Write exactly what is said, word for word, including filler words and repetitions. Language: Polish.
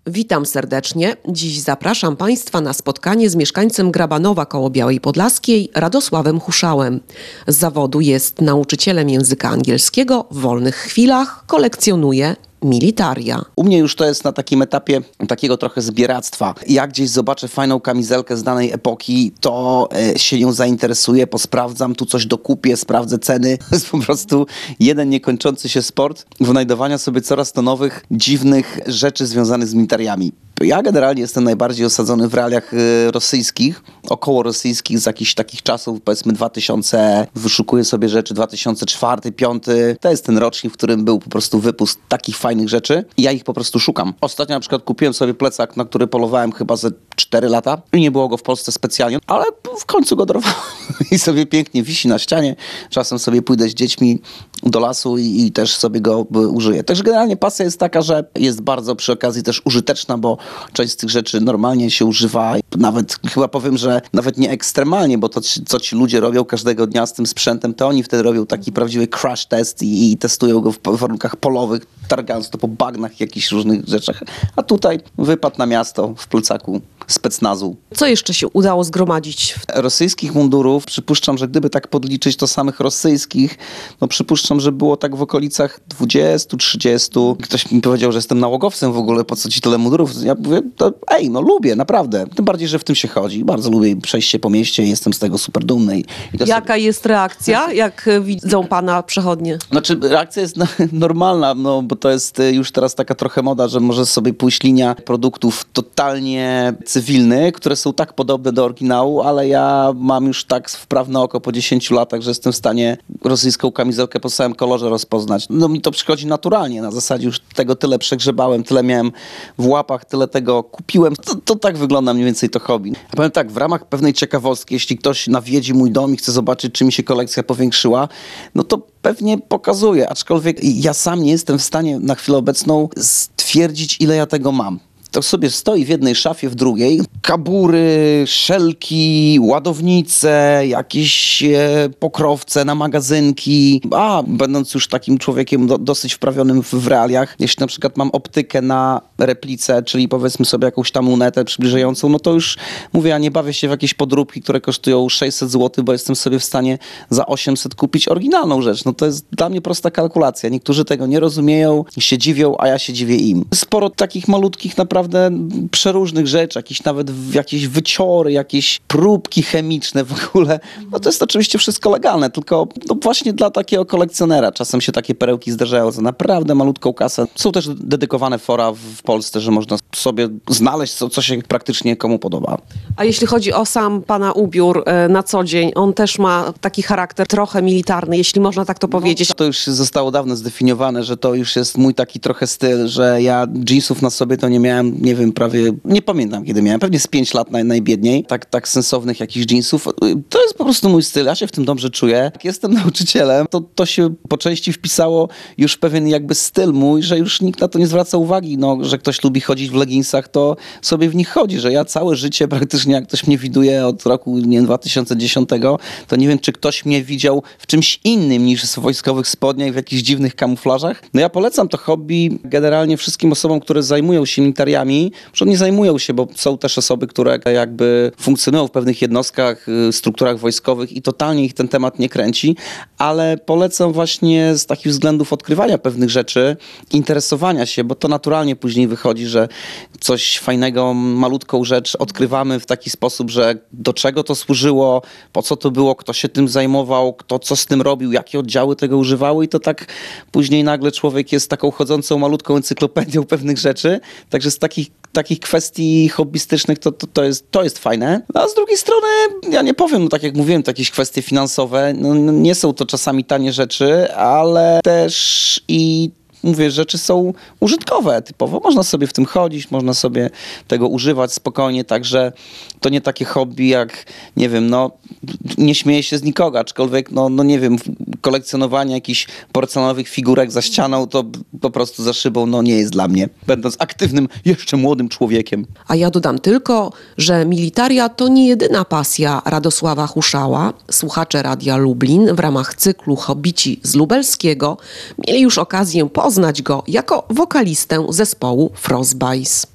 Witam serdecznie. Dziś zapraszam Państwa na spotkanie z mieszkańcem Grabanowa koło Białej Podlaskiej, Radosławem Huszałem. Z zawodu jest nauczycielem języka angielskiego, w wolnych chwilach kolekcjonuje militaria. U mnie już to jest na takim etapie takiego trochę zbieractwa. Jak gdzieś zobaczę fajną kamizelkę z danej epoki, to e, się nią zainteresuję, posprawdzam, tu coś dokupię, sprawdzę ceny. To jest po prostu jeden niekończący się sport wynajdowania sobie coraz to nowych, dziwnych rzeczy związanych z militariami. Ja generalnie jestem najbardziej osadzony w realiach y, rosyjskich, około rosyjskich z jakichś takich czasów, powiedzmy dwa tysiące, wyszukuję sobie rzeczy dwa tysiące czwarty, piąty. To jest ten rocznik, w którym był po prostu wypust takich fajnych rzeczy i ja ich po prostu szukam. Ostatnio na przykład kupiłem sobie plecak, na który polowałem chyba ze cztery lata i nie było go w Polsce specjalnie, ale w końcu go dorwałem i sobie pięknie wisi na ścianie. Czasem sobie pójdę z dziećmi do lasu i, i też sobie go y, użyję. Także generalnie pasja jest taka, że jest bardzo przy okazji też użyteczna, bo część z tych rzeczy normalnie się używa. Nawet chyba powiem, że nawet nie ekstremalnie, bo to, co ci ludzie robią każdego dnia z tym sprzętem, to oni wtedy robią taki prawdziwy crash test i, i testują go w warunkach polowych, targając to po bagnach, jakichś różnych rzeczach. A tutaj wypad na miasto w plecaku specnazu. Co jeszcze się udało zgromadzić? Rosyjskich mundurów, przypuszczam, że gdyby tak podliczyć to samych rosyjskich, no przypuszczam, że było tak w okolicach dwudziestu, trzydziestu. Ktoś mi powiedział, że jestem nałogowcem w ogóle, po co ci tyle mundurów? Ja mówię, to ej, no lubię, naprawdę. Tym bardziej, że w tym się chodzi. Bardzo lubię przejść się po mieście i jestem z tego super dumny. I to Jaka sobie... jest reakcja, jak widzą pana przechodnie? Znaczy, reakcja jest normalna, no bo to jest już teraz taka trochę moda, że może sobie pójść linia produktów totalnie cywilnych, które są tak podobne do oryginału, ale ja mam już tak wprawne oko po dziesięciu latach, że jestem w stanie rosyjską kamizelkę po całym kolorze rozpoznać. No mi to przychodzi naturalnie, na zasadzie już tego tyle przegrzebałem, tyle miałem w łapach, tyle tego kupiłem. To, to tak wygląda mniej więcej to hobby. Ja powiem tak, w ramach pewnej ciekawostki, jeśli ktoś nawiedzi mój dom i chce zobaczyć, czy mi się kolekcja powiększyła, no to pewnie pokazuję, aczkolwiek ja sam nie jestem w stanie na chwilę obecną stwierdzić, ile ja tego mam. To sobie stoi w jednej szafie, w drugiej. Kabury, szelki, ładownice, jakieś e, pokrowce na magazynki. A, będąc już takim człowiekiem do, dosyć wprawionym w, w realiach, jeśli na przykład mam optykę na replicę, czyli powiedzmy sobie jakąś tam lunetę przybliżającą, no to już mówię, ja nie bawię się w jakieś podróbki, które kosztują sześćset złotych, bo jestem sobie w stanie za osiemset kupić oryginalną rzecz. No to jest dla mnie prosta kalkulacja. Niektórzy tego nie rozumieją, się dziwią, a ja się dziwię im. Sporo takich malutkich naprawdę przeróżnych rzeczy, jakieś nawet jakieś wyciory, jakieś próbki chemiczne w ogóle. No to jest oczywiście wszystko legalne, tylko no właśnie dla takiego kolekcjonera czasem się takie perełki zdarzają za naprawdę malutką kasę. Są też dedykowane fora w Polsce, że można sobie znaleźć, co, co się praktycznie komu podoba. A jeśli chodzi o sam pana ubiór na co dzień, on też ma taki charakter trochę militarny, jeśli można tak to powiedzieć. No, to już zostało dawno zdefiniowane, że to już jest mój taki trochę styl, że ja jeansów na sobie to nie miałem, nie wiem, prawie, nie pamiętam kiedy miałem, pewnie z pięć lat naj, najbiedniej, tak, tak sensownych jakichś jeansów. To jest po prostu mój styl, ja się w tym dobrze czuję. Jak jestem nauczycielem, to to się po części wpisało już pewien jakby styl mój, że już nikt na to nie zwraca uwagi, no, że ktoś lubi chodzić w leginsach, to sobie w nich chodzi, że ja całe życie praktycznie, jak ktoś mnie widuje od roku, nie wiem, dwa tysiące dziesiątego, to nie wiem, czy ktoś mnie widział w czymś innym niż w wojskowych spodniach, w jakichś dziwnych kamuflażach. No ja polecam to hobby generalnie wszystkim osobom, które zajmują się militariami, że nie zajmują się, bo są też osoby, które jakby funkcjonują w pewnych jednostkach, strukturach wojskowych i totalnie ich ten temat nie kręci, ale polecam właśnie z takich względów odkrywania pewnych rzeczy, interesowania się, bo to naturalnie później wychodzi, że coś fajnego, malutką rzecz odkrywamy w taki sposób, że do czego to służyło, po co to było, kto się tym zajmował, kto co z tym robił, jakie oddziały tego używały i to tak później nagle człowiek jest taką chodzącą malutką encyklopedią pewnych rzeczy, także z takich takich kwestii hobbystycznych to, to, to, jest, to jest fajne. No, a z drugiej strony, ja nie powiem, no tak jak mówiłem, to jakieś kwestie finansowe, no, nie są to czasami tanie rzeczy, ale też i mówię, rzeczy są użytkowe typowo. Można sobie w tym chodzić, można sobie tego używać spokojnie, także to nie takie hobby jak, nie wiem, no nie śmieję się z nikogo, aczkolwiek, no, no nie wiem, kolekcjonowanie jakichś porcelanowych figurek za ścianą, to po prostu za szybą, no nie jest dla mnie, będąc aktywnym, jeszcze młodym człowiekiem. A ja dodam tylko, że militaria to nie jedyna pasja Radosława Huszała. Słuchacze Radia Lublin w ramach cyklu Hobbici z Lubelskiego mieli już okazję poznać go jako wokalistę zespołu Frostbite.